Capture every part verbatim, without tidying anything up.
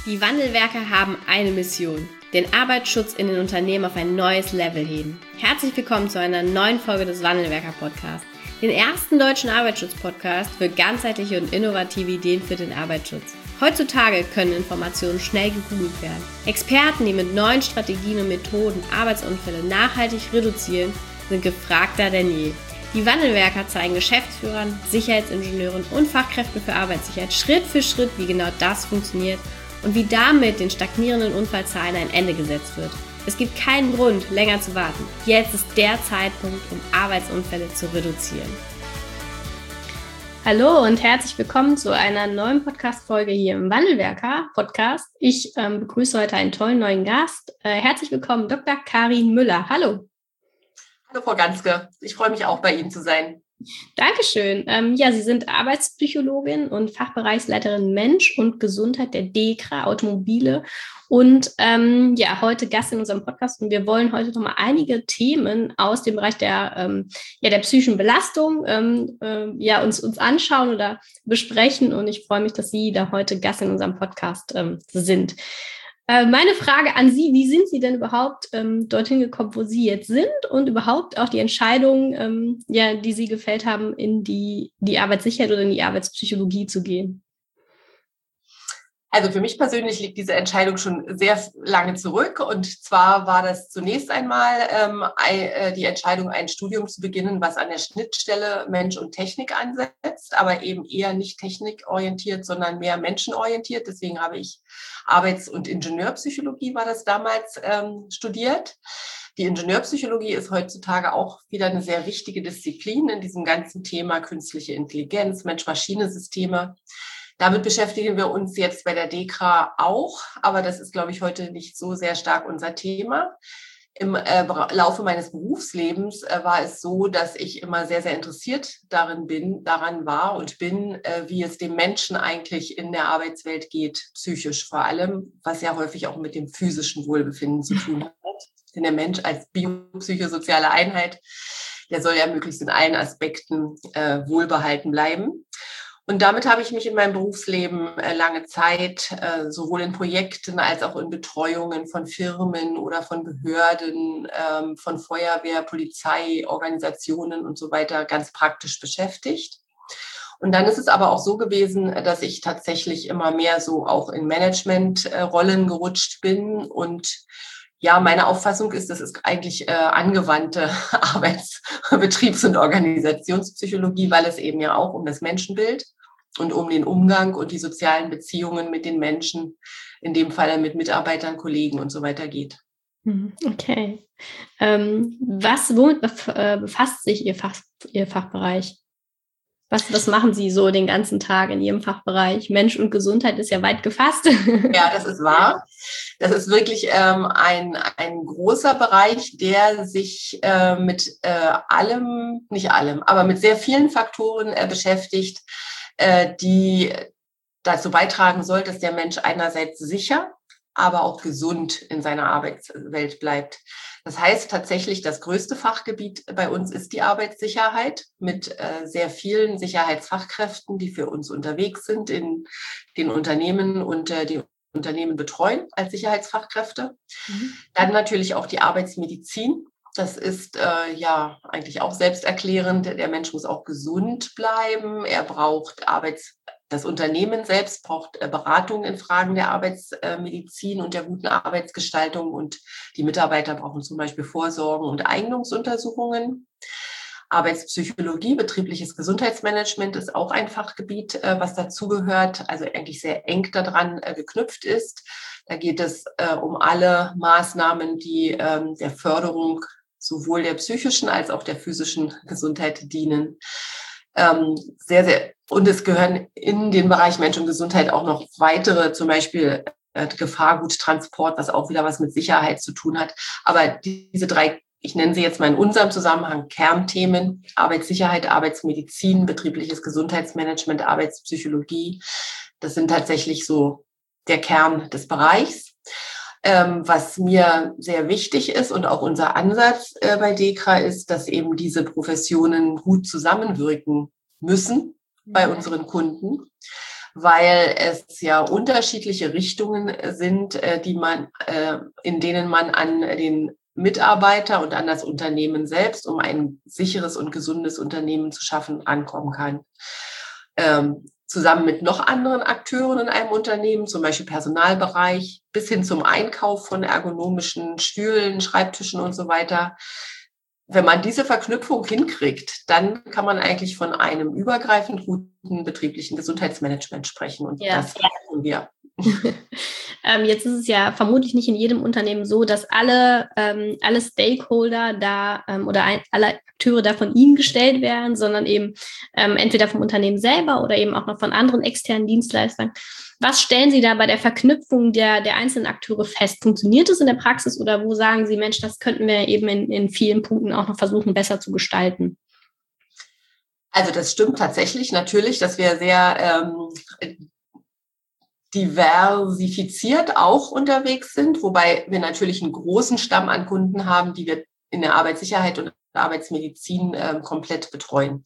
Die Wandelwerker haben eine Mission: den Arbeitsschutz in den Unternehmen auf ein neues Level heben. Herzlich willkommen zu einer neuen Folge des Wandelwerker-Podcasts, den ersten deutschen Arbeitsschutz-Podcast für ganzheitliche und innovative Ideen für den Arbeitsschutz. Heutzutage können Informationen schnell gegoogelt werden. Experten, die mit neuen Strategien und Methoden Arbeitsunfälle nachhaltig reduzieren, sind gefragter denn je. Die Wandelwerker zeigen Geschäftsführern, Sicherheitsingenieuren und Fachkräften für Arbeitssicherheit Schritt für Schritt, wie genau das funktioniert und wie damit den stagnierenden Unfallzahlen ein Ende gesetzt wird. Es gibt keinen Grund, länger zu warten. Jetzt ist der Zeitpunkt, um Arbeitsunfälle zu reduzieren. Hallo und herzlich willkommen zu einer neuen Podcast-Folge hier im Wandelwerker-Podcast. Ich ähm, begrüße heute einen tollen neuen Gast. Äh, herzlich willkommen, Doktor Karin Müller. Hallo. Hallo Frau Ganske, ich freue mich auch, bei Ihnen zu sein. Dankeschön. Ähm, ja, Sie sind Arbeitspsychologin und Fachbereichsleiterin Mensch und Gesundheit der DEKRA Automobile und ähm, ja, heute Gast in unserem Podcast. Und wir wollen heute nochmal einige Themen aus dem Bereich der, ähm, ja, der psychischen Belastung ähm, äh, ja, uns, uns anschauen oder besprechen. Und ich freue mich, dass Sie da heute Gast in unserem Podcast ähm, sind. Meine Frage an Sie: Wie sind Sie denn überhaupt ähm, dorthin gekommen, wo Sie jetzt sind, und überhaupt auch die Entscheidung, ähm, ja, die Sie gefällt haben, in die, die Arbeitssicherheit oder in die Arbeitspsychologie zu gehen? Also für mich persönlich liegt diese Entscheidung schon sehr lange zurück. Und zwar war das zunächst einmal ähm, die Entscheidung, ein Studium zu beginnen, was an der Schnittstelle Mensch und Technik ansetzt, aber eben eher nicht technikorientiert, sondern mehr menschenorientiert. Deswegen habe ich Arbeits- und Ingenieurpsychologie, war das damals, ähm, studiert. Die Ingenieurpsychologie ist heutzutage auch wieder eine sehr wichtige Disziplin in diesem ganzen Thema künstliche Intelligenz, Mensch-Maschine-Systeme. Damit beschäftigen wir uns jetzt bei der DEKRA auch, aber das ist, glaube ich, heute nicht so sehr stark unser Thema. Im äh, Laufe meines Berufslebens äh, war es so, dass ich immer sehr, sehr interessiert darin bin, daran war und bin, äh, wie es dem Menschen eigentlich in der Arbeitswelt geht, psychisch vor allem, was ja häufig auch mit dem physischen Wohlbefinden zu tun hat. Denn der Mensch als biopsychosoziale Einheit, der soll ja möglichst in allen Aspekten äh, wohlbehalten bleiben. Und damit habe ich mich in meinem Berufsleben äh, lange Zeit äh, sowohl in Projekten als auch in Betreuungen von Firmen oder von Behörden, ähm, von Feuerwehr, Polizei, Organisationen und so weiter ganz praktisch beschäftigt. Und dann ist es aber auch so gewesen, dass ich tatsächlich immer mehr so auch in Managementrollen äh, gerutscht bin. Und ja, meine Auffassung ist, das ist eigentlich äh, angewandte Arbeits-, Betriebs- und Organisationspsychologie, weil es eben ja auch um das Menschenbild und um den Umgang und die sozialen Beziehungen mit den Menschen, in dem Fall mit Mitarbeitern, Kollegen und so weiter geht. Okay. Ähm, was, womit befasst sich Ihr Fach, Ihr Fachbereich? Was, was machen Sie so den ganzen Tag in Ihrem Fachbereich? Mensch und Gesundheit ist ja weit gefasst. Ja, das ist wahr. Das ist wirklich ähm, ein, ein großer Bereich, der sich äh, mit äh, allem, nicht allem, aber mit sehr vielen Faktoren äh, beschäftigt, äh, die dazu beitragen soll, dass der Mensch einerseits sicher, aber auch gesund in seiner Arbeitswelt bleibt. Das heißt tatsächlich, das größte Fachgebiet bei uns ist die Arbeitssicherheit mit äh, sehr vielen Sicherheitsfachkräften, die für uns unterwegs sind in den Unternehmen und äh, die Unternehmen betreuen als Sicherheitsfachkräfte. Mhm. Dann natürlich auch die Arbeitsmedizin. Das ist äh, ja eigentlich auch selbsterklärend. Der Mensch muss auch gesund bleiben. Er braucht Arbeits Das Unternehmen selbst braucht Beratung in Fragen der Arbeitsmedizin und der guten Arbeitsgestaltung, und die Mitarbeiter brauchen zum Beispiel Vorsorgen und Eignungsuntersuchungen. Arbeitspsychologie, betriebliches Gesundheitsmanagement ist auch ein Fachgebiet, was dazugehört, also eigentlich sehr eng daran geknüpft ist. Da geht es um alle Maßnahmen, die der Förderung sowohl der psychischen als auch der physischen Gesundheit dienen. Sehr, sehr Und es gehören in den Bereich Mensch und Gesundheit auch noch weitere, zum Beispiel äh, Gefahrguttransport, was auch wieder was mit Sicherheit zu tun hat. Aber diese drei, ich nenne sie jetzt mal in unserem Zusammenhang Kernthemen: Arbeitssicherheit, Arbeitsmedizin, betriebliches Gesundheitsmanagement, Arbeitspsychologie, das sind tatsächlich so der Kern des Bereichs. Ähm, was mir sehr wichtig ist und auch unser Ansatz äh, bei DEKRA ist, dass eben diese Professionen gut zusammenwirken müssen bei unseren Kunden, weil es ja unterschiedliche Richtungen sind, die man, in denen man an den Mitarbeiter und an das Unternehmen selbst, um ein sicheres und gesundes Unternehmen zu schaffen, rankommen kann. Ähm, zusammen mit noch anderen Akteuren in einem Unternehmen, zum Beispiel Personalbereich, bis hin zum Einkauf von ergonomischen Stühlen, Schreibtischen und so weiter. Wenn man diese Verknüpfung hinkriegt, dann kann man eigentlich von einem übergreifend guten betrieblichen Gesundheitsmanagement sprechen. Und ja. das tun wir. ähm, jetzt ist es ja vermutlich nicht in jedem Unternehmen so, dass alle, ähm, alle Stakeholder da ähm, oder ein, alle Akteure da von Ihnen gestellt werden, sondern eben ähm, entweder vom Unternehmen selber oder eben auch noch von anderen externen Dienstleistern. Was stellen Sie da bei der Verknüpfung der, der einzelnen Akteure fest? Funktioniert es in der Praxis oder wo sagen Sie, Mensch, das könnten wir eben in, in vielen Punkten auch noch versuchen, besser zu gestalten? Also das stimmt tatsächlich natürlich, dass wir sehr ähm, diversifiziert auch unterwegs sind, wobei wir natürlich einen großen Stamm an Kunden haben, die wir in der Arbeitssicherheit und Arbeitsmedizin äh, komplett betreuen.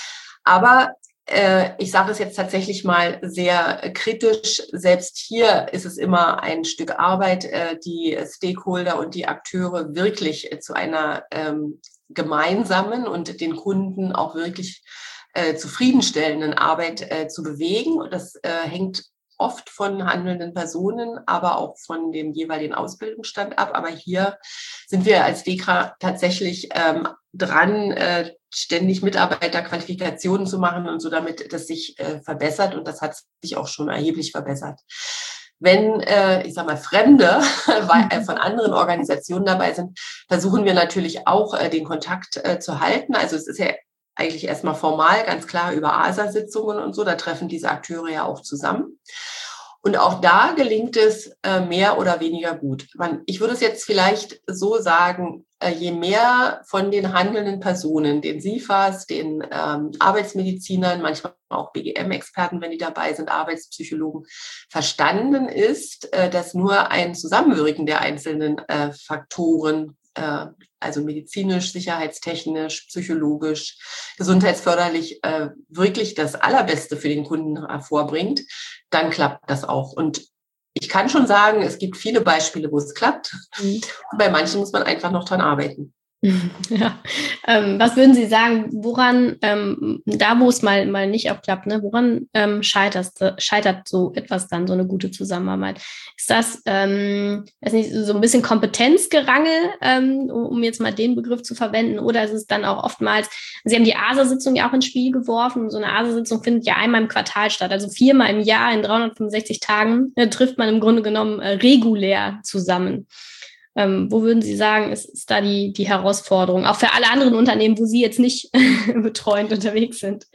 Aber äh, ich sage es jetzt tatsächlich mal sehr kritisch, selbst hier ist es immer ein Stück Arbeit, äh, die Stakeholder und die Akteure wirklich äh, zu einer ähm, gemeinsamen und den Kunden auch wirklich äh, zufriedenstellenden Arbeit äh, zu bewegen. Und das äh, hängt oft von handelnden Personen, aber auch von dem jeweiligen Ausbildungsstand ab. Aber hier sind wir als DEKRA tatsächlich ähm, dran, äh, ständig Mitarbeiterqualifikationen zu machen und so, damit das sich äh, verbessert. Und das hat sich auch schon erheblich verbessert. Wenn, äh, ich sag mal, Fremde von anderen Organisationen dabei sind, versuchen wir natürlich auch, äh, den Kontakt äh, zu halten. Also es ist ja eigentlich erstmal formal, ganz klar über A S A-Sitzungen und so, da treffen diese Akteure ja auch zusammen. Und auch da gelingt es äh, mehr oder weniger gut. Man, ich würde es jetzt vielleicht so sagen, äh, je mehr von den handelnden Personen, den S I F As, den ähm, Arbeitsmedizinern, manchmal auch B G M-Experten, wenn die dabei sind, Arbeitspsychologen, verstanden ist, äh, dass nur ein Zusammenwirken der einzelnen äh, Faktoren, äh, also medizinisch, sicherheitstechnisch, psychologisch, gesundheitsförderlich, äh, wirklich das Allerbeste für den Kunden hervorbringt, dann klappt das auch. Und ich kann schon sagen, es gibt viele Beispiele, wo es klappt. Mhm. Bei manchen muss man einfach noch dran arbeiten. Ja, ähm, was würden Sie sagen, woran, ähm, da wo es mal, mal nicht auch klappt, ne, woran ähm, scheitert, scheitert so etwas dann, so eine gute Zusammenarbeit? Ist das, ähm, ist nicht so ein bisschen Kompetenzgerangel, ähm, um jetzt mal den Begriff zu verwenden, oder ist es dann auch oftmals, Sie haben die A S A-Sitzung ja auch ins Spiel geworfen, so eine A S A-Sitzung findet ja einmal im Quartal statt, also viermal im Jahr in dreihundertfünfundsechzig Tagen äh, trifft man im Grunde genommen äh, regulär zusammen. Ähm, wo würden Sie sagen, ist, ist da die, die Herausforderung, auch für alle anderen Unternehmen, wo Sie jetzt nicht betreuend unterwegs sind?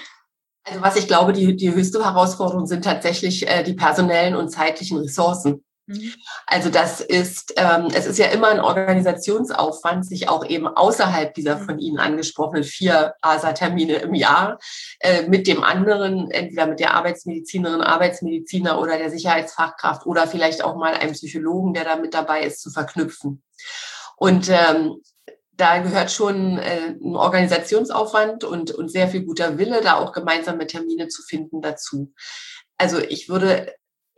Also was ich glaube, die, die höchste Herausforderung sind tatsächlich äh, die personellen und zeitlichen Ressourcen. Mhm. Also das ist, ähm, es ist ja immer ein Organisationsaufwand, sich auch eben außerhalb dieser von Ihnen angesprochenen vier A S A-Termine im Jahr äh, mit dem anderen, entweder mit der Arbeitsmedizinerin, Arbeitsmediziner oder der Sicherheitsfachkraft oder vielleicht auch mal einem Psychologen, der da mit dabei ist, zu verknüpfen. Und ähm, da gehört schon äh, ein Organisationsaufwand und, und sehr viel guter Wille, da auch gemeinsame Termine zu finden dazu. Also ich würde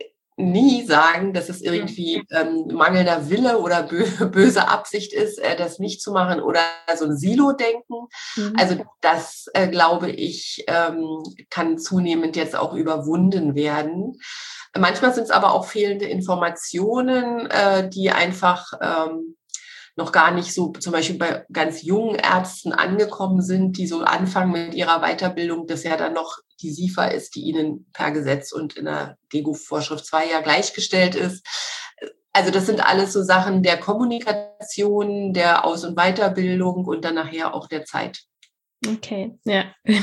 nie sagen, dass es irgendwie ähm, mangelnder Wille oder bö- böse Absicht ist, äh, das nicht zu machen oder so ein Silo-Denken. Mhm. Also das, äh, glaube ich, ähm, kann zunehmend jetzt auch überwunden werden. Manchmal sind es aber auch fehlende Informationen, äh, die einfach ähm, noch gar nicht so zum Beispiel bei ganz jungen Ärzten angekommen sind, die so anfangen mit ihrer Weiterbildung, das ja dann noch die S I F A ist, die ihnen per Gesetz und in der D G U V-Vorschrift zwei ja gleichgestellt ist. Also das sind alles so Sachen der Kommunikation, der Aus- und Weiterbildung und dann nachher auch der Zeit. Okay, ja.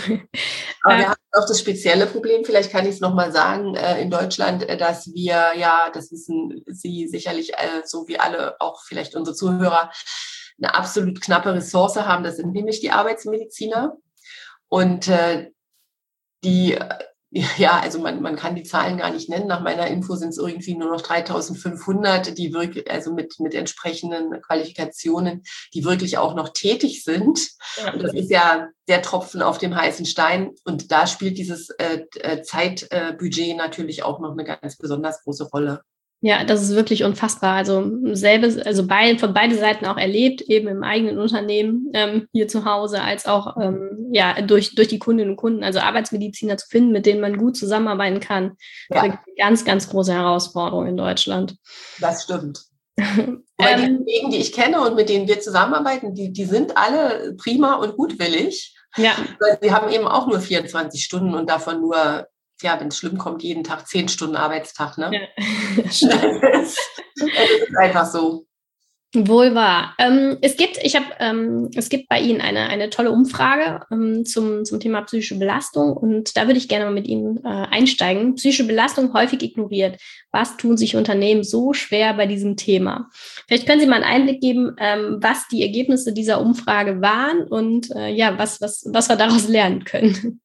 Aber wir haben auch das spezielle Problem, vielleicht kann ich es nochmal sagen, in Deutschland, dass wir ja, das wissen Sie sicherlich so wie alle, auch vielleicht unsere Zuhörer, eine absolut knappe Ressource haben. Das sind nämlich die Arbeitsmediziner. Und die Ja, also man, man kann die Zahlen gar nicht nennen. Nach meiner Info sind es irgendwie nur noch dreitausendfünfhundert, die wirklich, also mit, mit entsprechenden Qualifikationen, die wirklich auch noch tätig sind. Ja. Und das ist ja der Tropfen auf dem heißen Stein. Und da spielt dieses äh, Zeitbudget äh, natürlich auch noch eine ganz besonders große Rolle. Ja, das ist wirklich unfassbar. Also selbes, also bei, von beiden Seiten auch erlebt, eben im eigenen Unternehmen ähm, hier zu Hause, als auch ähm, ja durch, durch die Kundinnen und Kunden, also Arbeitsmediziner zu finden, mit denen man gut zusammenarbeiten kann. Ja. Das ist eine ganz, ganz große Herausforderung in Deutschland. Das stimmt. Weil die Kollegen, die ich kenne und mit denen wir zusammenarbeiten, die, die sind alle prima und gutwillig. Ja. Weil sie haben eben auch nur vierundzwanzig Stunden und davon nur, ja, wenn es schlimm kommt, jeden Tag zehn Stunden Arbeitstag. Ne? Ja. Es ist einfach so. Wohl wahr. Ähm, es gibt, ich habe, ähm, es gibt bei Ihnen eine, eine tolle Umfrage ähm, zum, zum Thema psychische Belastung und da würde ich gerne mal mit Ihnen äh, einsteigen. Psychische Belastung häufig ignoriert. Was tun sich Unternehmen so schwer bei diesem Thema? Vielleicht können Sie mal einen Einblick geben, ähm, was die Ergebnisse dieser Umfrage waren und äh, ja, was, was, was wir daraus lernen können.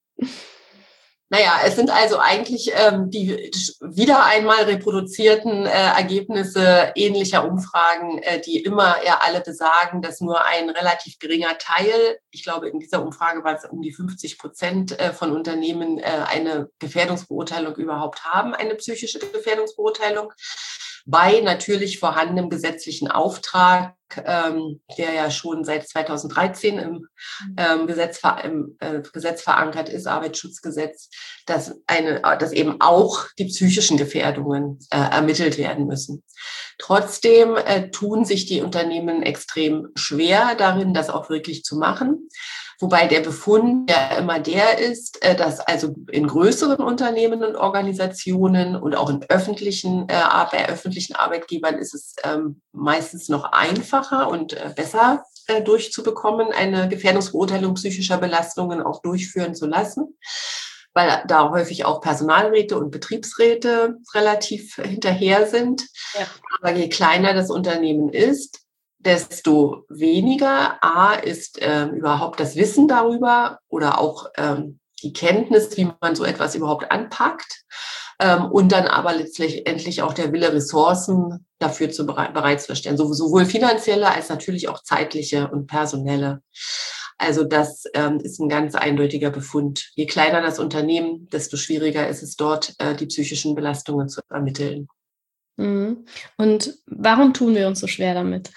Naja, es sind also eigentlich ähm, die wieder einmal reproduzierten äh, Ergebnisse ähnlicher Umfragen, äh, die immer ja alle besagen, dass nur ein relativ geringer Teil, ich glaube in dieser Umfrage war es um die fünfzig Prozent äh, von Unternehmen äh, eine Gefährdungsbeurteilung überhaupt haben, eine psychische Gefährdungsbeurteilung. Bei natürlich vorhandenem gesetzlichen Auftrag, ähm, der ja schon seit zweitausenddreizehn im, ähm, Gesetz, im äh, Gesetz verankert ist, Arbeitsschutzgesetz, dass, eine, dass eben auch die psychischen Gefährdungen äh, ermittelt werden müssen. Trotzdem äh, tun sich die Unternehmen extrem schwer darin, das auch wirklich zu machen. Wobei der Befund ja immer der ist, dass also in größeren Unternehmen und Organisationen und auch in öffentlichen, äh, bei öffentlichen Arbeitgebern ist es ähm, meistens noch einfacher und äh, besser äh, durchzubekommen, eine Gefährdungsbeurteilung psychischer Belastungen auch durchführen zu lassen, weil da häufig auch Personalräte und Betriebsräte relativ hinterher sind. Ja. Aber je kleiner das Unternehmen ist, desto weniger A ist ähm, überhaupt das Wissen darüber oder auch ähm, die Kenntnis, wie man so etwas überhaupt anpackt ähm, und dann aber letztendlich auch der Wille, Ressourcen dafür zu bereit, bereitzustellen, so, sowohl finanzielle als natürlich auch zeitliche und personelle. Also das ähm, ist ein ganz eindeutiger Befund. Je kleiner das Unternehmen, desto schwieriger ist es dort, äh, die psychischen Belastungen zu ermitteln. Mhm. Und warum tun wir uns so schwer damit?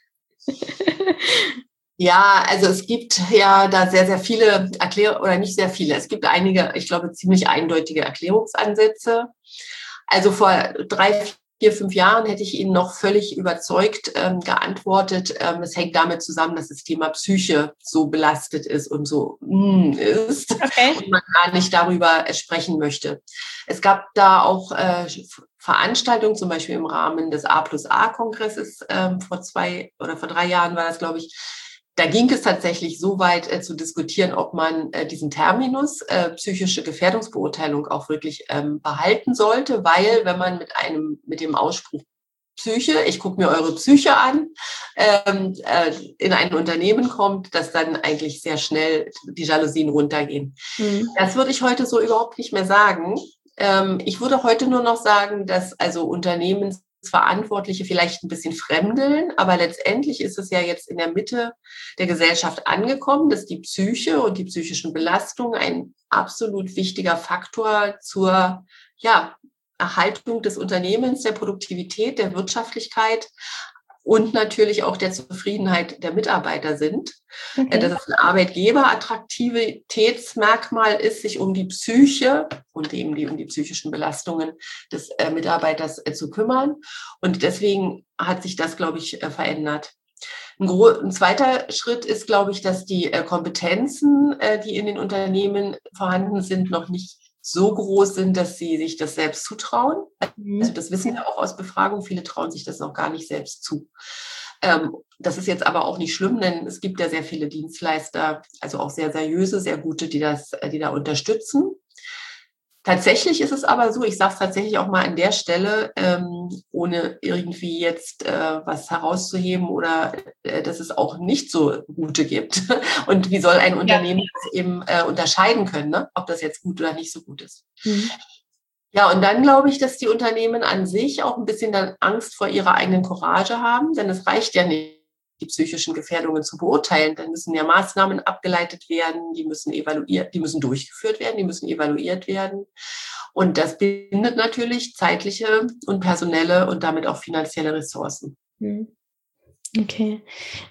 Ja, also es gibt ja da sehr, sehr viele Erklärungen, oder nicht sehr viele, es gibt einige, ich glaube, ziemlich eindeutige Erklärungsansätze. Also vor drei, vier, fünf Jahren hätte ich Ihnen noch völlig überzeugt ähm, geantwortet, ähm, es hängt damit zusammen, dass das Thema Psyche so belastet ist und so mm, ist, okay, und man gar nicht darüber sprechen möchte. Es gab da auch äh, Veranstaltungen, zum Beispiel im Rahmen des A plus A-Kongresses ähm, vor zwei oder vor drei Jahren war das, glaube ich. Da ging es tatsächlich so weit äh, zu diskutieren, ob man äh, diesen Terminus äh, psychische Gefährdungsbeurteilung auch wirklich ähm, behalten sollte, weil wenn man mit einem mit dem Ausspruch Psyche, ich gucke mir eure Psyche an, ähm, äh, in ein Unternehmen kommt, dass dann eigentlich sehr schnell die Jalousien runtergehen. Mhm. Das würde ich heute so überhaupt nicht mehr sagen. Ähm, ich würde heute nur noch sagen, dass also Unternehmensverantwortliche vielleicht ein bisschen fremdeln, aber letztendlich ist es ja jetzt in der Mitte der Gesellschaft angekommen, dass die Psyche und die psychischen Belastungen ein absolut wichtiger Faktor zur, ja, Erhaltung des Unternehmens, der Produktivität, der Wirtschaftlichkeit und natürlich auch der Zufriedenheit der Mitarbeiter sind. Okay. Dass es ein Arbeitgeberattraktivitätsmerkmal ist, sich um die Psyche und eben die, um die psychischen Belastungen des äh, Mitarbeiters äh, zu kümmern. Und deswegen hat sich das, glaube ich, äh, verändert. Ein, gro- ein zweiter Schritt ist, glaube ich, dass die äh, Kompetenzen, äh, die in den Unternehmen vorhanden sind, noch nicht so groß sind, dass sie sich das selbst zutrauen. Also das wissen wir auch aus Befragungen. Viele trauen sich das noch gar nicht selbst zu. Ähm, das ist jetzt aber auch nicht schlimm, denn es gibt ja sehr viele Dienstleister, also auch sehr seriöse, sehr gute, die das, die da unterstützen. Tatsächlich ist es aber so, ich sage es tatsächlich auch mal an der Stelle, ähm, ohne irgendwie jetzt äh, was herauszuheben oder äh, dass es auch nicht so gute gibt. Und wie soll ein Unternehmen ja. das eben äh, unterscheiden können, ne? Ob das jetzt gut oder nicht so gut ist. Mhm. Ja, und dann glaube ich, dass die Unternehmen an sich auch ein bisschen dann Angst vor ihrer eigenen Courage haben, denn es reicht ja nicht, die psychischen Gefährdungen zu beurteilen. Dann müssen ja Maßnahmen abgeleitet werden, die müssen evaluiert, die müssen durchgeführt werden, die müssen evaluiert werden. Und das bindet natürlich zeitliche und personelle und damit auch finanzielle Ressourcen. Okay.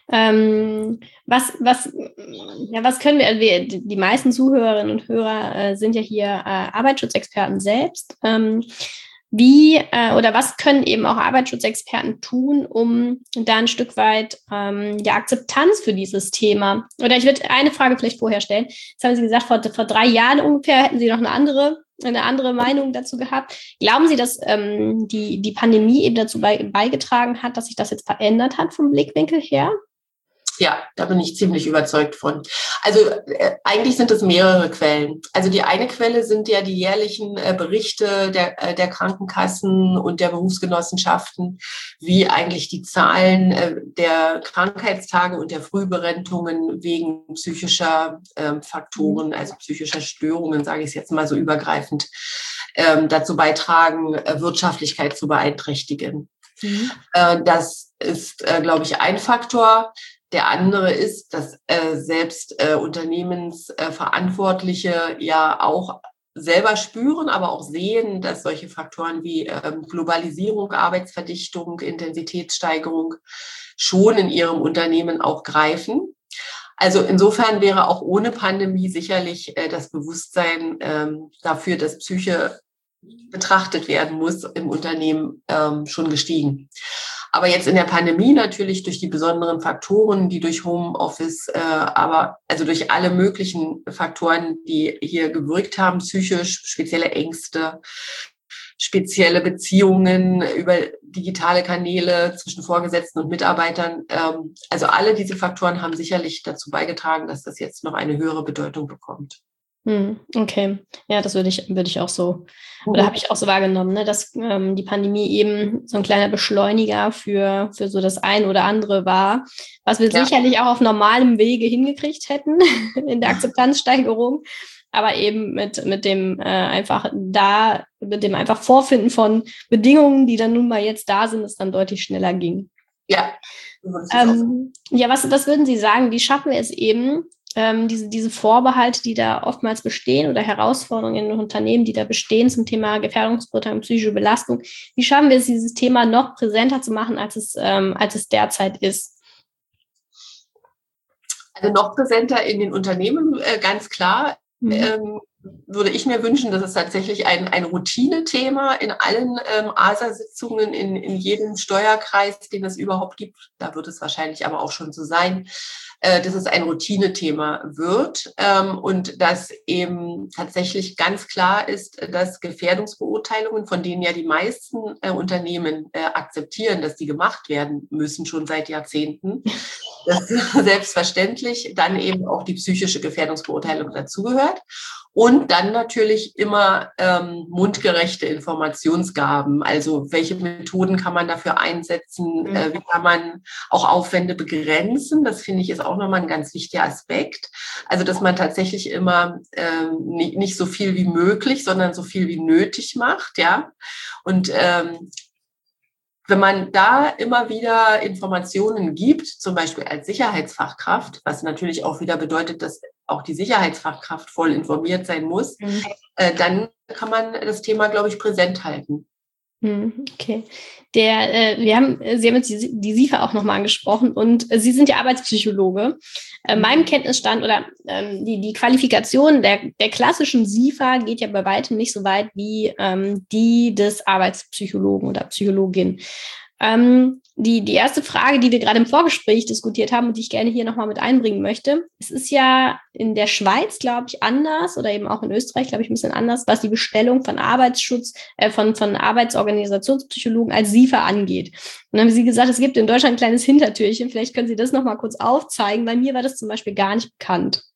Ähm, was, was, ja, was können wir, also wir, die meisten Zuhörerinnen und Hörer äh, sind ja hier äh, Arbeitsschutzexperten selbst. Ähm, Wie äh, oder was können eben auch Arbeitsschutzexperten tun, um da ein Stück weit ähm, ja, Akzeptanz für dieses Thema? Oder ich würde eine Frage vielleicht vorher stellen. Jetzt haben Sie gesagt, vor, vor drei Jahren ungefähr hätten Sie noch eine andere, eine andere Meinung dazu gehabt. Glauben Sie, dass ähm, die, die Pandemie eben dazu bei, beigetragen hat, dass sich das jetzt verändert hat vom Blickwinkel her? Ja, da bin ich ziemlich überzeugt von. Also äh, eigentlich sind es mehrere Quellen. Also die eine Quelle sind ja die jährlichen äh, Berichte der, äh, der Krankenkassen und der Berufsgenossenschaften, wie eigentlich die Zahlen äh, der Krankheitstage und der Frühberentungen wegen psychischer äh, Faktoren, also psychischer Störungen, sage ich es jetzt mal so übergreifend, äh, dazu beitragen, äh, Wirtschaftlichkeit zu beeinträchtigen. Mhm. Äh, das ist, äh, glaube ich, ein Faktor. Der andere ist, dass äh, selbst äh, Unternehmensverantwortliche äh, ja auch selber spüren, aber auch sehen, dass solche Faktoren wie ähm, Globalisierung, Arbeitsverdichtung, Intensitätssteigerung schon in ihrem Unternehmen auch greifen. Also insofern wäre auch ohne Pandemie sicherlich äh, das Bewusstsein ähm, dafür, dass Psyche betrachtet werden muss im Unternehmen ähm, schon gestiegen. Aber jetzt in der Pandemie natürlich durch die besonderen Faktoren, die durch Homeoffice, äh, aber also durch alle möglichen Faktoren, die hier gewirkt haben, psychisch, spezielle Ängste, spezielle Beziehungen über digitale Kanäle zwischen Vorgesetzten und Mitarbeitern. Ähm, also alle diese Faktoren haben sicherlich dazu beigetragen, dass das jetzt noch eine höhere Bedeutung bekommt. Okay, ja, das würde ich, würde ich auch so, oder habe ich auch so wahrgenommen, ne, dass ähm, die Pandemie eben so ein kleiner Beschleuniger für, für so das ein oder andere war, was wir ja. sicherlich auch auf normalem Wege hingekriegt hätten in der Akzeptanzsteigerung, aber eben mit, mit dem äh, einfach da, mit dem einfach Vorfinden von Bedingungen, die dann nun mal jetzt da sind, es dann deutlich schneller ging. Ja. Ähm, ja, was, was würden Sie sagen, wie schaffen wir es eben, Ähm, diese, diese Vorbehalte, die da oftmals bestehen oder Herausforderungen in Unternehmen, die da bestehen zum Thema Gefährdungsbeurteilung, psychische Belastung, wie schaffen wir es, dieses Thema noch präsenter zu machen, als es, ähm, als es derzeit ist? Also noch präsenter in den Unternehmen, äh, ganz klar. Mhm. Ähm, würde ich mir wünschen, dass es tatsächlich ein, ein Routine-Thema in allen ähm, A S A-Sitzungen, in, in jedem Steuerkreis, den es überhaupt gibt, da wird es wahrscheinlich aber auch schon so sein, äh, dass es ein Routine-Thema wird ähm, und dass eben tatsächlich ganz klar ist, dass Gefährdungsbeurteilungen, von denen ja die meisten äh, Unternehmen äh, akzeptieren, dass die gemacht werden müssen, schon seit Jahrzehnten, dass selbstverständlich dann eben auch die psychische Gefährdungsbeurteilung dazugehört. Und dann natürlich immer ähm, mundgerechte Informationsgaben. Also welche Methoden kann man dafür einsetzen? Mhm. Äh, wie kann man auch Aufwände begrenzen? Das finde ich ist auch nochmal ein ganz wichtiger Aspekt. Also dass man tatsächlich immer ähm, nicht, nicht so viel wie möglich, sondern so viel wie nötig macht. Ja. Und ähm, wenn man da immer wieder Informationen gibt, zum Beispiel als Sicherheitsfachkraft, was natürlich auch wieder bedeutet, dass auch die Sicherheitsfachkraft voll informiert sein muss, mhm. äh, dann kann man das Thema, glaube ich, präsent halten. Okay. Der, äh, wir haben, Sie haben jetzt die, die SIFA auch nochmal angesprochen und äh, Sie sind ja Arbeitspsychologe. Äh, mhm. Meinem Kenntnisstand oder ähm, die, die Qualifikation der, der klassischen SIFA geht ja bei weitem nicht so weit wie ähm, die des Arbeitspsychologen oder Psychologin. Ähm, die, die erste Frage, die wir gerade im Vorgespräch diskutiert haben und die ich gerne hier nochmal mit einbringen möchte, es ist ja in der Schweiz, glaube ich, anders oder eben auch in Österreich, glaube ich, ein bisschen anders, was die Bestellung von Arbeitsschutz, äh, von, von Arbeitsorganisationspsychologen als SIFA angeht. Und dann haben Sie gesagt, es gibt in Deutschland ein kleines Hintertürchen. Vielleicht können Sie das nochmal kurz aufzeigen. Bei mir war das zum Beispiel gar nicht bekannt.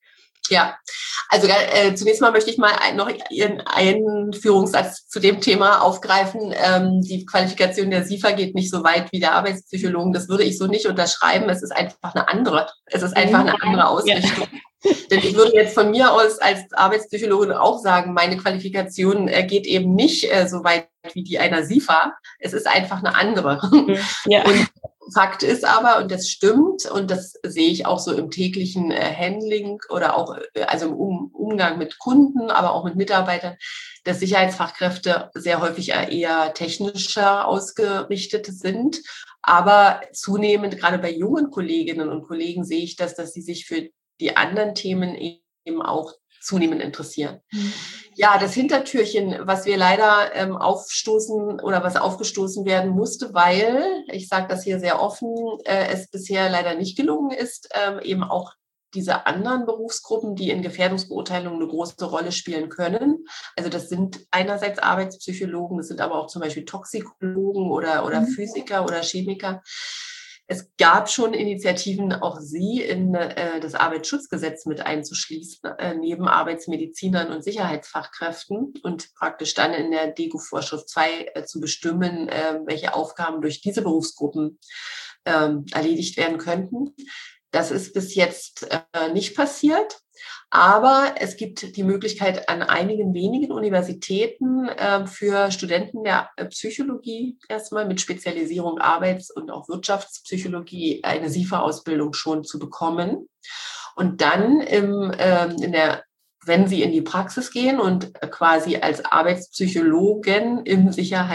Ja, also äh, zunächst mal möchte ich mal ein, noch Ihren Einführungssatz zu dem Thema aufgreifen. Ähm, die Qualifikation der S I F A geht nicht so weit wie der Arbeitspsychologen. Das würde ich so nicht unterschreiben. Es ist einfach eine andere. Es ist einfach eine andere Ausrichtung. Ja. Denn ich würde jetzt von mir aus als Arbeitspsychologin auch sagen, meine Qualifikation äh, geht eben nicht äh, so weit wie die einer S I F A. Es ist einfach eine andere. Ja. Und Fakt ist aber, und das stimmt, und das sehe ich auch so im täglichen äh, Handling oder auch äh, also im um Umgang mit Kunden, aber auch mit Mitarbeitern, dass Sicherheitsfachkräfte sehr häufig eher technischer ausgerichtet sind. Aber zunehmend, gerade bei jungen Kolleginnen und Kollegen, sehe ich das, dass sie sich für die anderen Themen eben auch zunehmend interessieren. Mhm. Ja, das Hintertürchen, was wir leider ähm, aufstoßen oder was aufgestoßen werden musste, weil, ich sage das hier sehr offen, äh, es bisher leider nicht gelungen ist, ähm, eben auch diese anderen Berufsgruppen, die in Gefährdungsbeurteilung eine große Rolle spielen können. Also das sind einerseits Arbeitspsychologen, das sind aber auch zum Beispiel Toxikologen oder, oder Physiker oder Chemiker. Es gab schon Initiativen, auch sie in äh, das Arbeitsschutzgesetz mit einzuschließen, äh, neben Arbeitsmedizinern und Sicherheitsfachkräften und praktisch dann in der D E G U-Vorschrift zwei äh, zu bestimmen, äh, welche Aufgaben durch diese Berufsgruppen äh, erledigt werden könnten. Das ist bis jetzt äh, nicht passiert. Aber es gibt die Möglichkeit an einigen wenigen Universitäten äh, für Studenten der äh, Psychologie erstmal mit Spezialisierung Arbeits- und auch Wirtschaftspsychologie eine S I F A-Ausbildung schon zu bekommen. Und dann im, äh, in der, wenn sie in die Praxis gehen und quasi als Arbeitspsychologen im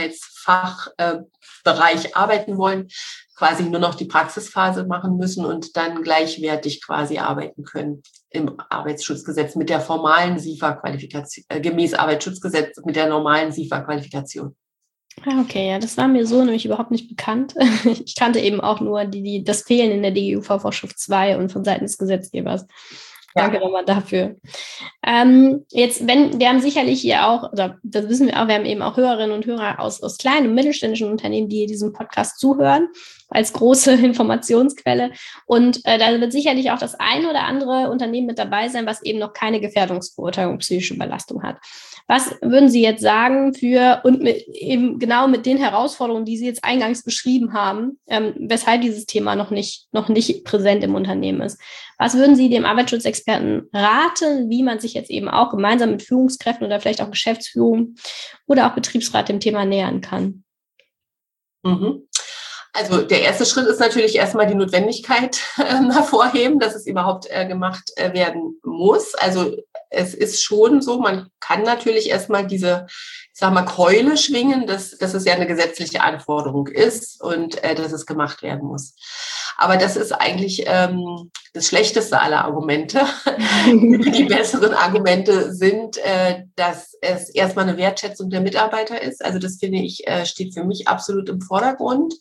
Sicherheitsfachbereich äh, arbeiten wollen, quasi nur noch die Praxisphase machen müssen und dann gleichwertig quasi arbeiten können im Arbeitsschutzgesetz mit der formalen S I F A-Qualifikation, äh, gemäß Arbeitsschutzgesetz mit der normalen S I F A-Qualifikation. Okay, ja, das war mir so nämlich überhaupt nicht bekannt. Ich kannte eben auch nur die, die, das Fehlen in der D G U V-Vorschrift zwei und von Seiten des Gesetzgebers. Danke ja. nochmal dafür. Ähm, jetzt, wenn, wir haben sicherlich hier auch, oder das wissen wir auch, wir haben eben auch Hörerinnen und Hörer aus, aus kleinen und mittelständischen Unternehmen, die diesem Podcast zuhören, als große Informationsquelle. Und äh, da wird sicherlich auch das ein oder andere Unternehmen mit dabei sein, was eben noch keine Gefährdungsbeurteilung psychische Überlastung hat. Was würden Sie jetzt sagen für, und mit, eben genau mit den Herausforderungen, die Sie jetzt eingangs beschrieben haben, ähm, weshalb dieses Thema noch nicht, noch nicht präsent im Unternehmen ist? Was würden Sie dem Arbeitsschutzexperten raten, wie man sich jetzt eben auch gemeinsam mit Führungskräften oder vielleicht auch Geschäftsführung oder auch Betriebsrat dem Thema nähern kann? Mhm. Also der erste Schritt ist natürlich erstmal die Notwendigkeit äh, hervorheben, dass es überhaupt äh, gemacht äh, werden muss. Also es ist schon so, man kann natürlich erstmal diese, ich sag mal, Keule schwingen, dass, dass es ja eine gesetzliche Anforderung ist und äh, dass es gemacht werden muss. Aber das ist eigentlich ähm, das schlechteste aller Argumente. Die besseren Argumente sind, äh, dass es erstmal eine Wertschätzung der Mitarbeiter ist. Also das finde ich, äh, steht für mich absolut im Vordergrund.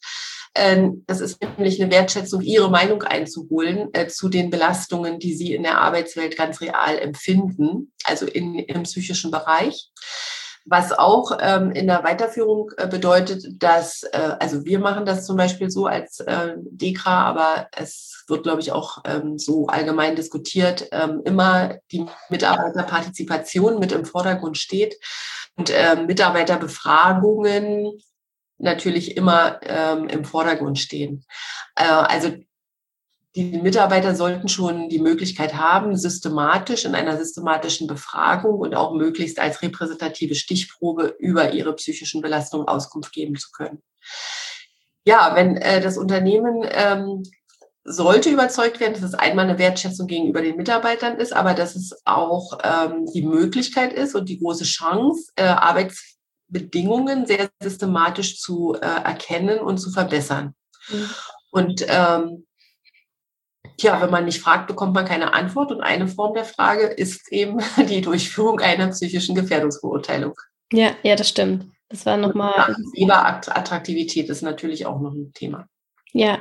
Das ist nämlich eine Wertschätzung, ihre Meinung einzuholen äh, zu den Belastungen, die sie in der Arbeitswelt ganz real empfinden, also in, im psychischen Bereich. Was auch ähm, in der Weiterführung äh, bedeutet, dass, äh, also wir machen das zum Beispiel so als äh, DEKRA, aber es wird, glaube ich, auch ähm, so allgemein diskutiert, ähm, immer die Mitarbeiterpartizipation mit im Vordergrund steht und äh, Mitarbeiterbefragungen natürlich immer ähm, im Vordergrund stehen. Äh, also die Mitarbeiter sollten schon die Möglichkeit haben, systematisch in einer systematischen Befragung und auch möglichst als repräsentative Stichprobe über ihre psychischen Belastungen Auskunft geben zu können. Ja, wenn äh, das Unternehmen ähm, sollte überzeugt werden, dass es einmal eine Wertschätzung gegenüber den Mitarbeitern ist, aber dass es auch ähm, die Möglichkeit ist und die große Chance, äh, Arbeits Bedingungen sehr systematisch zu äh, erkennen und zu verbessern. Mhm. Und ähm, ja, wenn man nicht fragt, bekommt man keine Antwort. Und eine Form der Frage ist eben die Durchführung einer psychischen Gefährdungsbeurteilung. Ja, ja, das stimmt. Das war nochmal. Arbeitgeberattraktivität ist natürlich auch noch ein Thema. Ja.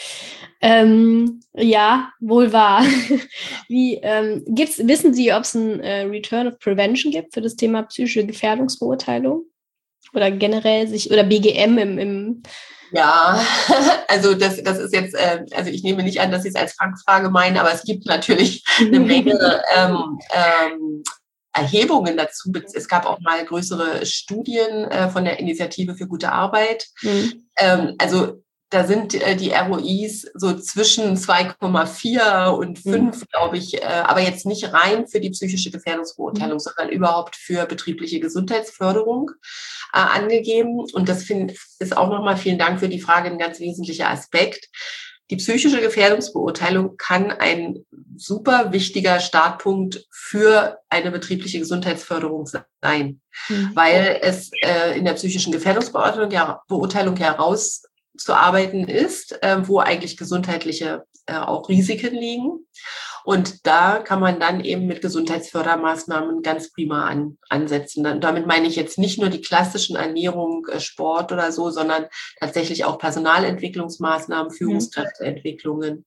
Ähm, ja, wohl wahr. Wie, ähm, gibt's, wissen Sie, ob es ein äh, Return of Prevention gibt für das Thema psychische Gefährdungsbeurteilung? Oder generell sich, oder B G M im, im Ja, also das, das ist jetzt, äh, also ich nehme nicht an, dass Sie es als Fangfrage meinen, aber es gibt natürlich eine Menge ähm, ähm, Erhebungen dazu. Es gab auch mal größere Studien äh, von der Initiative für gute Arbeit. Mhm. Ähm, also da sind äh, die R O Is so zwischen zwei Komma vier und fünf, mhm. glaube ich, äh, aber jetzt nicht rein für die psychische Gefährdungsbeurteilung, mhm. sondern überhaupt für betriebliche Gesundheitsförderung äh, angegeben. Und das find, ist auch nochmal, vielen Dank für die Frage, ein ganz wesentlicher Aspekt. Die psychische Gefährdungsbeurteilung kann ein super wichtiger Startpunkt für eine betriebliche Gesundheitsförderung sein, mhm. weil es äh, in der psychischen Gefährdungsbeurteilung ja, Beurteilung herauszuarbeiten ist, äh, wo eigentlich gesundheitliche äh, auch Risiken liegen. Und da kann man dann eben mit Gesundheitsfördermaßnahmen ganz prima an, ansetzen. Dann, damit meine ich jetzt nicht nur die klassischen Ernährung, Sport oder so, sondern tatsächlich auch Personalentwicklungsmaßnahmen, Führungskräfteentwicklungen.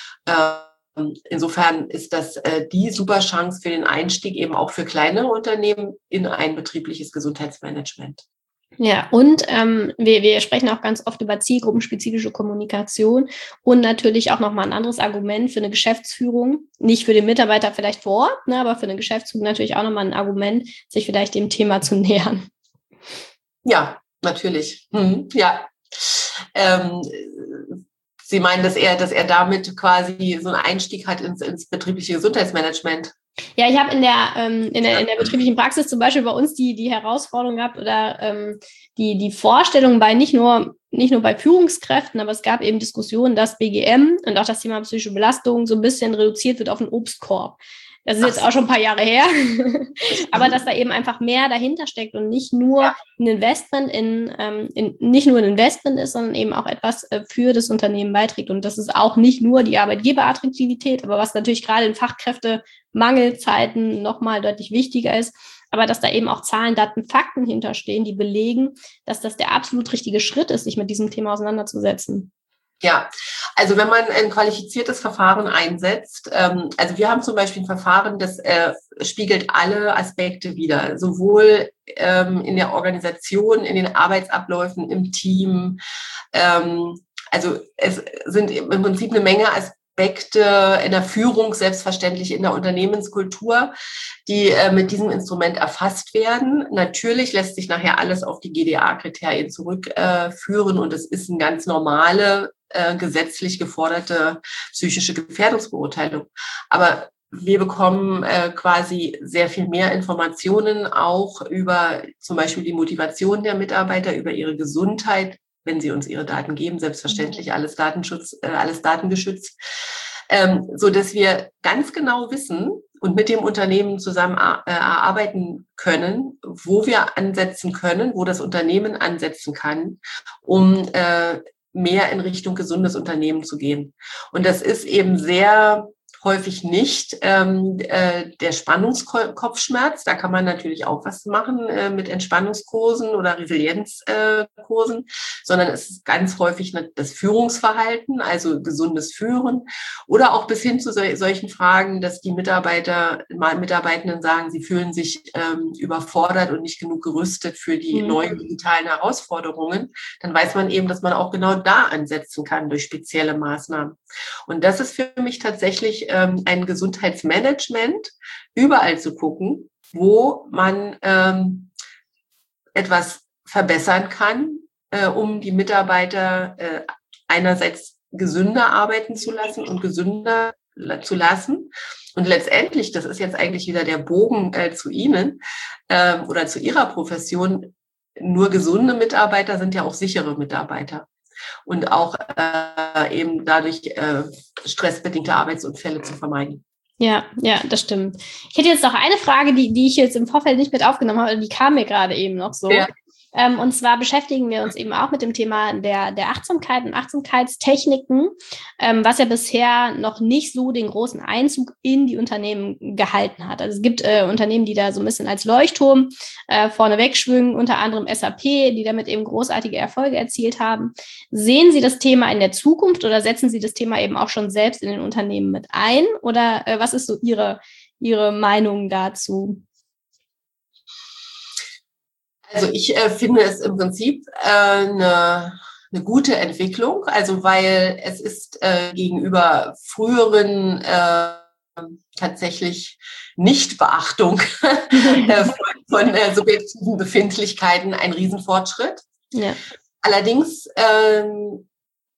Ähm, insofern ist das äh, die super Chance für den Einstieg eben auch für kleinere Unternehmen in ein betriebliches Gesundheitsmanagement. Ja, und ähm, wir, wir sprechen auch ganz oft über zielgruppenspezifische Kommunikation und natürlich auch nochmal ein anderes Argument für eine Geschäftsführung, nicht für den Mitarbeiter vielleicht vor Ort, ne, aber für eine Geschäftsführung natürlich auch nochmal ein Argument, sich vielleicht dem Thema zu nähern. Ja, natürlich. Hm, ja. Ähm, Sie meinen, dass er, dass er damit quasi so einen Einstieg hat ins, ins betriebliche Gesundheitsmanagement? Ja, ich habe in der, ähm, in der in der betrieblichen Praxis zum Beispiel bei uns die die Herausforderung gehabt oder ähm, die die Vorstellung bei nicht nur nicht nur bei Führungskräften, aber es gab eben Diskussionen, dass B G M und auch das Thema psychische Belastung so ein bisschen reduziert wird auf einen Obstkorb. Das ist jetzt auch schon ein paar Jahre her, aber dass da eben einfach mehr dahinter steckt und nicht nur ja. ein Investment in, ähm, in nicht nur ein Investment ist, sondern eben auch etwas äh, für das Unternehmen beiträgt. Und das ist auch nicht nur die Arbeitgeberattraktivität, aber was natürlich gerade in Fachkräftemangelzeiten nochmal deutlich wichtiger ist, aber dass da eben auch Zahlen, Daten, Fakten hinterstehen, die belegen, dass das der absolut richtige Schritt ist, sich mit diesem Thema auseinanderzusetzen. Ja, also wenn man ein qualifiziertes Verfahren einsetzt, ähm, also wir haben zum Beispiel ein Verfahren, das äh, spiegelt alle Aspekte wider, sowohl ähm, in der Organisation, in den Arbeitsabläufen, im Team. Ähm, also es sind im Prinzip eine Menge Aspekte in der Führung, selbstverständlich in der Unternehmenskultur, die äh, mit diesem Instrument erfasst werden. Natürlich lässt sich nachher alles auf die G D A-Kriterien zurückführen äh, und es ist eine ganz normale, äh, gesetzlich geforderte psychische Gefährdungsbeurteilung. Aber wir bekommen äh, quasi sehr viel mehr Informationen auch über zum Beispiel die Motivation der Mitarbeiter, über ihre Gesundheit, wenn sie uns ihre Daten geben, selbstverständlich alles Datenschutz, äh, alles datengeschützt, ähm, so dass wir ganz genau wissen und mit dem Unternehmen zusammen äh, erarbeiten können, wo wir ansetzen können, wo das Unternehmen ansetzen kann, um äh, mehr in Richtung gesundes Unternehmen zu gehen. Und das ist eben sehr häufig nicht ähm, äh, der Spannungskopfschmerz. Da kann man natürlich auch was machen äh, mit Entspannungskursen oder Resilienzkursen, äh, sondern es ist ganz häufig das Führungsverhalten, also gesundes Führen oder auch bis hin zu so, solchen Fragen, dass die Mitarbeiter, Mitarbeitenden sagen, sie fühlen sich ähm, überfordert und nicht genug gerüstet für die mhm. neuen digitalen Herausforderungen. Dann weiß man eben, dass man auch genau da ansetzen kann durch spezielle Maßnahmen. Und das ist für mich tatsächlich ein Gesundheitsmanagement, überall zu gucken, wo man ähm, etwas verbessern kann, äh, um die Mitarbeiter äh, einerseits gesünder arbeiten zu lassen und gesünder zu lassen. Und letztendlich, das ist jetzt eigentlich wieder der Bogen äh, zu Ihnen äh, oder zu Ihrer Profession, nur gesunde Mitarbeiter sind ja auch sichere Mitarbeiter. Und auch äh, eben dadurch äh, stressbedingte Arbeitsunfälle zu vermeiden. Ja, ja, das stimmt. Ich hätte jetzt noch eine Frage, die, die ich jetzt im Vorfeld nicht mit aufgenommen habe, die kam mir gerade eben noch so. Ja. Ähm, und zwar beschäftigen wir uns eben auch mit dem Thema der, der Achtsamkeit und Achtsamkeitstechniken, ähm, was ja bisher noch nicht so den großen Einzug in die Unternehmen gehalten hat. Also es gibt äh, Unternehmen, die da so ein bisschen als Leuchtturm äh, vorne wegschwingen, unter anderem S A P, die damit eben großartige Erfolge erzielt haben. Sehen Sie das Thema in der Zukunft oder setzen Sie das Thema eben auch schon selbst in den Unternehmen mit ein? Oder äh, was ist so Ihre, Ihre Meinung dazu? Also ich äh, finde es im Prinzip äh, eine, eine gute Entwicklung, also weil es ist äh, gegenüber früheren äh, tatsächlich Nichtbeachtung äh, von, von äh, subjektiven Befindlichkeiten ein Riesenfortschritt. Ja. Allerdings ähm,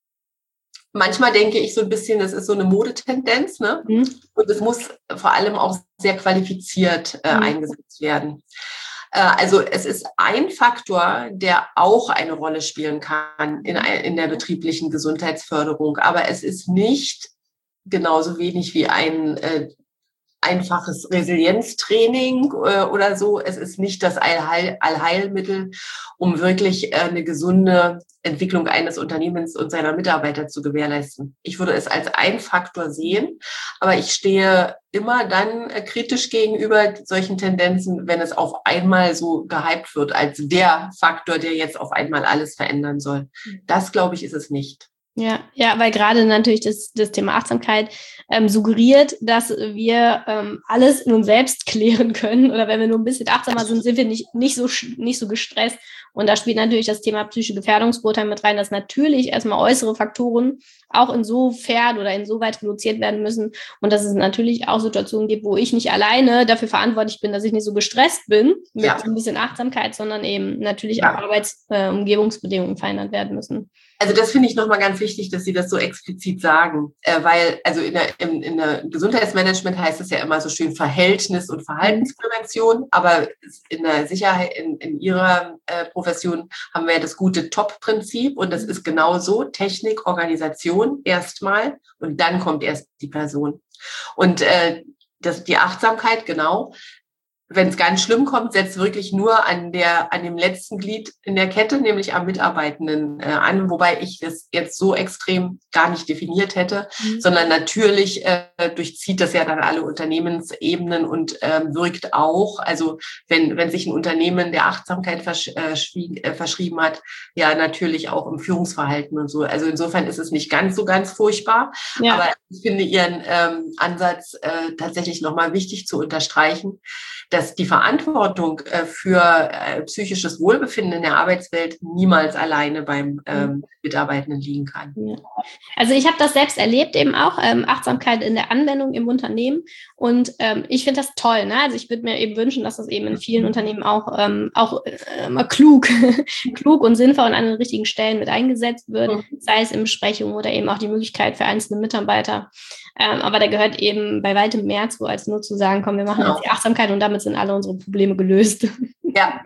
manchmal denke ich so ein bisschen, das ist so eine Modetendenz, ne? Mhm. Und es muss vor allem auch sehr qualifiziert äh, mhm. eingesetzt werden. Äh, also es ist ein Faktor, der auch eine Rolle spielen kann in, in der betrieblichen Gesundheitsförderung, aber es ist nicht genauso wenig wie ein äh, einfaches Resilienztraining äh, oder so. Es ist nicht das Allheil, Allheilmittel, um wirklich äh, eine gesunde Entwicklung eines Unternehmens und seiner Mitarbeiter zu gewährleisten. Ich würde es als einen Faktor sehen, aber ich stehe immer dann äh, kritisch gegenüber solchen Tendenzen, wenn es auf einmal so gehypt wird, als der Faktor, der jetzt auf einmal alles verändern soll. Das, glaube ich, ist es nicht. Ja, ja, weil gerade natürlich das, das Thema Achtsamkeit ähm, suggeriert, dass wir ähm, alles in uns selbst klären können. Oder wenn wir nur ein bisschen achtsamer sind, sind wir nicht, nicht, so, nicht so gestresst. Und da spielt natürlich das Thema psychische Gefährdungsbeurteilung mit rein, dass natürlich erstmal äußere Faktoren auch insofern oder insoweit reduziert werden müssen. Und dass es natürlich auch Situationen gibt, wo ich nicht alleine dafür verantwortlich bin, dass ich nicht so gestresst bin mit ja. ein bisschen Achtsamkeit, sondern eben natürlich ja. auch Arbeitsumgebungsbedingungen äh, verändert werden müssen. Also das finde ich nochmal ganz wichtig, dass Sie das so explizit sagen, äh, weil also in der, in, in der Gesundheitsmanagement heißt es ja immer so schön Verhältnis- und Verhaltensprävention, aber in der Sicherheit, in, in Ihrer äh, Profession haben wir ja das gute Top-Prinzip und das ist genau so, Technik, Organisation erstmal und dann kommt erst die Person. Und äh, das, die Achtsamkeit, genau, wenn es ganz schlimm kommt, setzt wirklich nur an der, an dem letzten Glied in der Kette, nämlich am Mitarbeitenden äh, an, wobei ich das jetzt so extrem gar nicht definiert hätte, mhm. sondern natürlich äh, durchzieht das ja dann alle Unternehmensebenen und ähm, wirkt auch, also wenn, wenn sich ein Unternehmen der Achtsamkeit versch äh, schwie, äh, verschrieben hat, ja natürlich auch im Führungsverhalten und so. Also insofern ist es nicht ganz so ganz furchtbar, ja. aber ich finde Ihren ähm, Ansatz äh, tatsächlich nochmal wichtig zu unterstreichen, dass die Verantwortung äh, für äh, psychisches Wohlbefinden in der Arbeitswelt niemals alleine beim ähm, Mitarbeitenden liegen kann. Ja. Also ich habe das selbst erlebt, eben auch ähm, Achtsamkeit in der Anwendung im Unternehmen und ähm, ich finde das toll. Ne? Also ich würde mir eben wünschen, dass das eben in vielen Unternehmen auch, ähm, auch äh, mal klug, klug und sinnvoll und an den richtigen Stellen mit eingesetzt wird, mhm. sei es in Besprechungen oder eben auch die Möglichkeit für einzelne Mitarbeiter. Ähm, aber da gehört eben bei weitem mehr zu, als nur zu sagen, komm, wir machen genau. jetzt die Achtsamkeit und damit sind alle unsere Probleme gelöst. Ja.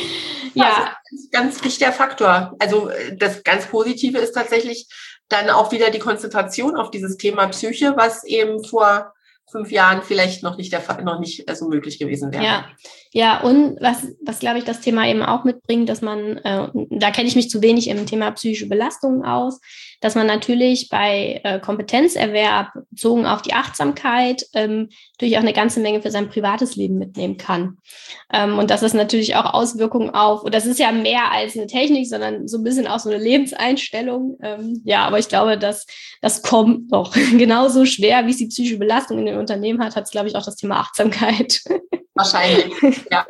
Ja, das ist ein ganz wichtiger Faktor. Also das ganz Positive ist tatsächlich dann auch wieder die Konzentration auf dieses Thema Psyche, was eben vor fünf Jahren vielleicht noch nicht der Fall, noch nicht so möglich gewesen wäre. Ja, ja, und was, was glaube ich das Thema eben auch mitbringt, dass man, äh, da kenne ich mich zu wenig im Thema psychische Belastungen aus, dass man natürlich bei äh, Kompetenzerwerb bezogen auf die Achtsamkeit ähm, natürlich auch eine ganze Menge für sein privates Leben mitnehmen kann. Ähm, und das ist natürlich auch Auswirkungen auf, und das ist ja mehr als eine Technik, sondern so ein bisschen auch so eine Lebenseinstellung. Ähm, ja, aber ich glaube, dass das kommt noch genauso schwer, wie es die psychische Belastung in den Unternehmen hat, hat es, glaube ich, auch das Thema Achtsamkeit. Wahrscheinlich, ja.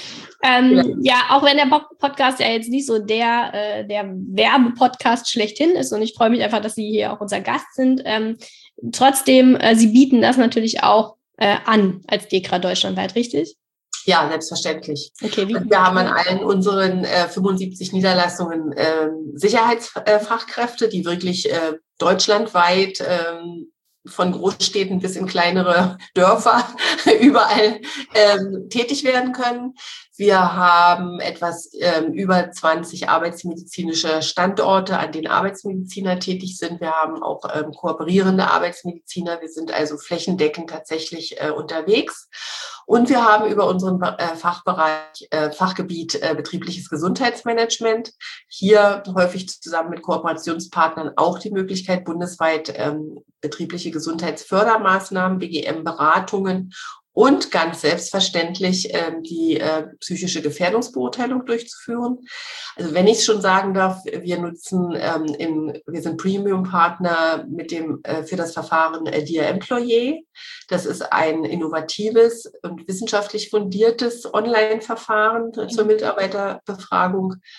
ähm, ja, auch wenn der Podcast ja jetzt nicht so der, äh, der Werbepodcast schlechthin ist und ich freue mich einfach, dass Sie hier auch unser Gast sind. Ähm, trotzdem, äh, Sie bieten das natürlich auch äh, an als DEKRA deutschlandweit, richtig? Ja, selbstverständlich. Okay, wie und wir haben an allen unseren äh, fünfundsiebzig Niederlassungen äh, Sicherheitsfachkräfte, die wirklich äh, deutschlandweit äh, von Großstädten bis in kleinere Dörfer überall ähm, tätig werden können. Wir haben etwas ähm, über zwanzig arbeitsmedizinische Standorte, an denen Arbeitsmediziner tätig sind. Wir haben auch ähm, kooperierende Arbeitsmediziner. Wir sind also flächendeckend tatsächlich äh, unterwegs. Und wir haben über unseren äh, Fachbereich, äh, Fachgebiet äh, betriebliches Gesundheitsmanagement hier häufig zusammen mit Kooperationspartnern auch die Möglichkeit, bundesweit ähm, betriebliche Gesundheitsfördermaßnahmen, B G M-Beratungen und ganz selbstverständlich ähm, die äh, psychische Gefährdungsbeurteilung durchzuführen. Also wenn ich es schon sagen darf, wir nutzen, ähm, in, wir sind Premium-Partner mit dem äh, für das Verfahren äh, Dear Employee. Das ist ein innovatives und wissenschaftlich fundiertes Online-Verfahren zur Mitarbeiterbefragung,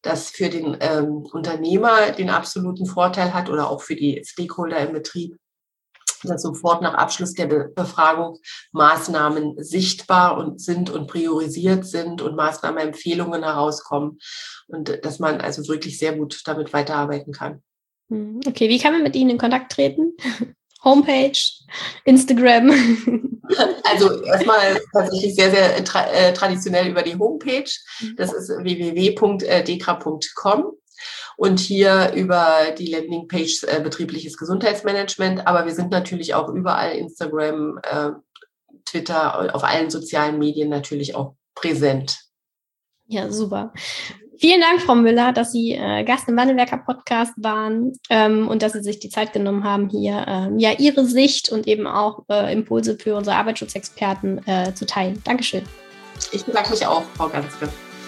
das für den ähm, Unternehmer den absoluten Vorteil hat oder auch für die Stakeholder im Betrieb, dass sofort nach Abschluss der Be- Befragung Maßnahmen sichtbar und sind und priorisiert sind und Maßnahmenempfehlungen herauskommen und dass man also wirklich sehr gut damit weiterarbeiten kann. Okay, wie kann man mit Ihnen in Kontakt treten? Homepage, Instagram? Also erstmal tatsächlich sehr, sehr tra- äh, traditionell über die Homepage. Das ist w w w punkt dekra punkt com und hier über die Landingpage äh, betriebliches Gesundheitsmanagement. Aber wir sind natürlich auch überall, Instagram, äh, Twitter, auf allen sozialen Medien natürlich auch präsent. Ja, super. Vielen Dank, Frau Müller, dass Sie äh, Gast im Wandelwerker-Podcast waren ähm, und dass Sie sich die Zeit genommen haben, hier ähm, ja Ihre Sicht und eben auch äh, Impulse für unsere Arbeitsschutzexperten äh, zu teilen. Dankeschön. Ich bedanke mich auch, Frau Ganske.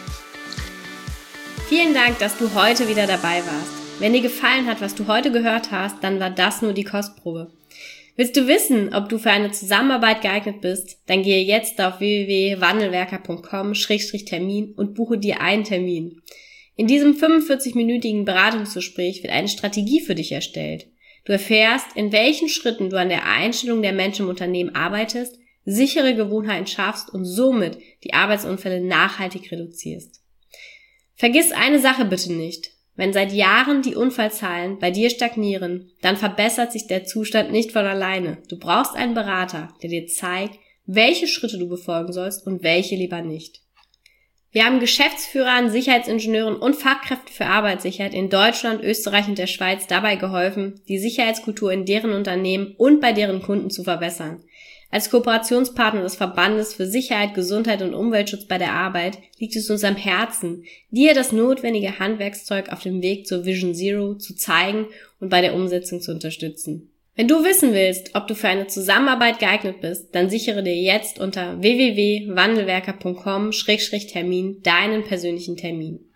Vielen Dank, dass du heute wieder dabei warst. Wenn dir gefallen hat, was du heute gehört hast, dann war das nur die Kostprobe. Willst du wissen, ob du für eine Zusammenarbeit geeignet bist? Dann gehe jetzt auf w w w punkt wandelwerker punkt com Schrägstrich Termin und buche dir einen Termin. In diesem fünfundvierzig-minütigen Beratungsgespräch wird eine Strategie für dich erstellt. Du erfährst, in welchen Schritten du an der Einstellung der Menschen im Unternehmen arbeitest, sichere Gewohnheiten schaffst und somit die Arbeitsunfälle nachhaltig reduzierst. Vergiss eine Sache bitte nicht. Wenn seit Jahren die Unfallzahlen bei dir stagnieren, dann verbessert sich der Zustand nicht von alleine. Du brauchst einen Berater, der dir zeigt, welche Schritte du befolgen sollst und welche lieber nicht. Wir haben Geschäftsführern, Sicherheitsingenieuren und Fachkräfte für Arbeitssicherheit in Deutschland, Österreich und der Schweiz dabei geholfen, die Sicherheitskultur in deren Unternehmen und bei deren Kunden zu verbessern. Als Kooperationspartner des Verbandes für Sicherheit, Gesundheit und Umweltschutz bei der Arbeit liegt es uns am Herzen, dir das notwendige Handwerkszeug auf dem Weg zur Vision Zero zu zeigen und bei der Umsetzung zu unterstützen. Wenn du wissen willst, ob du für eine Zusammenarbeit geeignet bist, dann sichere dir jetzt unter w w w punkt wandelwerker punkt com Schrägstrich Termin deinen persönlichen Termin.